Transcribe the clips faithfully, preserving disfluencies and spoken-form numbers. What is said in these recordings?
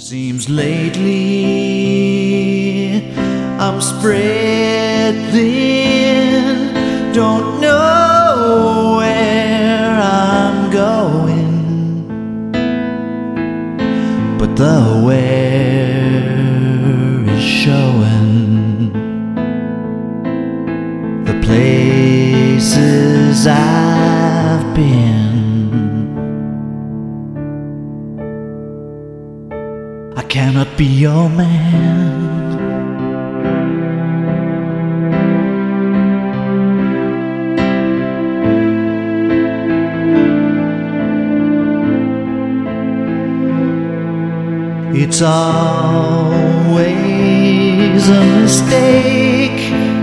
Seems lately I'm spread thin, don't know where I'm going, but the where is showing. The places I've been, I cannot be your man. It's always a mistake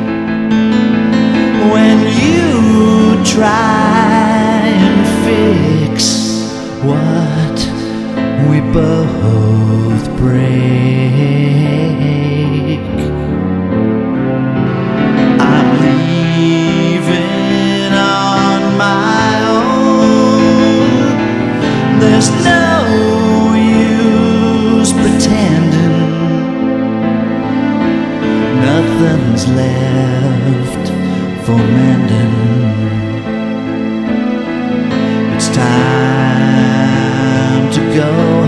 when you try and fix what we both break. I'm leaving on my own. There's no use pretending. Nothing's left for mending. It's time to go.